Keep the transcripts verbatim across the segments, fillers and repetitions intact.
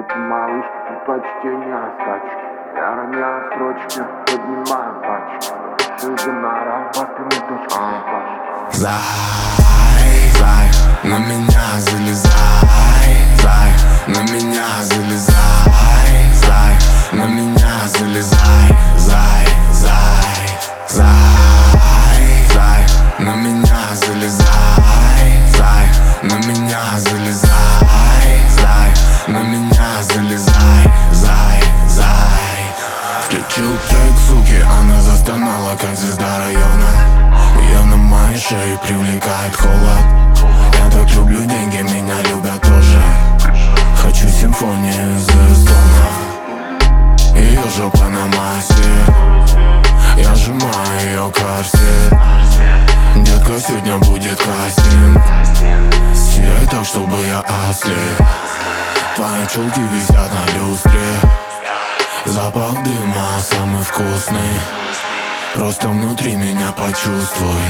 Это малыш предпочтения скачки. Я роняю строчки, поднимаю пачки. Шиза на работе, мы дочка не плачет. Зай, зай, на меня залезай. Зай, на меня залезай. Зай, на меня залезай. Зай, зай, зай, зай, на меня залезай. Зай, на меня залезай. Зай, на меня залезай. Зай, зай. Включил трек, суки, она застонала, как звезда района. Ее на моей шее привлекает холод. Я так люблю деньги, меня любят тоже. Хочу симфонию из тонов. Ее жопа на массе. Я сжимаю ее корсет. Детка, сегодня будет кастинг. Сияй так, чтобы я ослеп. Твои челки висят на люстре. Запах дыма самый вкусный. Просто внутри меня почувствуй.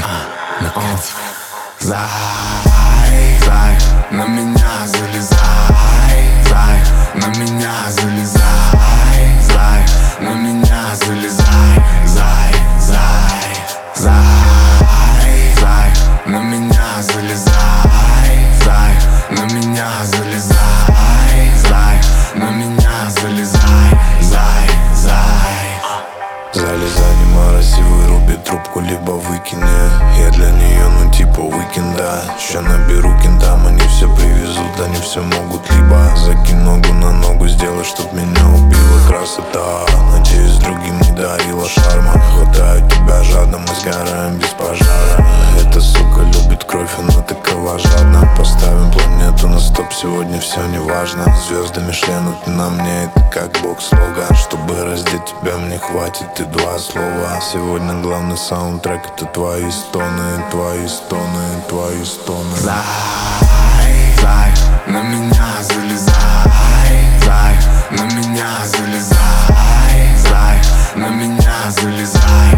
Зай, зай, на меня залезай. Зай, на меня залезай. Зай, на меня залезай. Зай, зай, зай, зай, на меня залезай. Зай, на меня залезай. Зай, на меня залезай. Зай, зай. Залезай, не морози, выруби трубку, либо выкини. Я для нее, ну типа уикенда. Ща наберу кентам, они все привезут, они все могут. Либо закинь ногу на ногу, сделай, чтоб меня убила красота. Надеюсь, другим не дарила шарма. Хватаю тебя жадно, мы сгораем без пожара. Эта сука любит кровь, она такова жадна. Поставим планету на стоп, сегодня все не важно. Звезды Мишлен, на мне это как бокс лога. Чтобы раздеть тебя, мне хватит и два слова. Сегодня главный саундтрек — это твои стоны, твои стоны, твои стоны. Зай, зай, на меня залезай. Зай, на меня залезай. Зай, на меня залезай.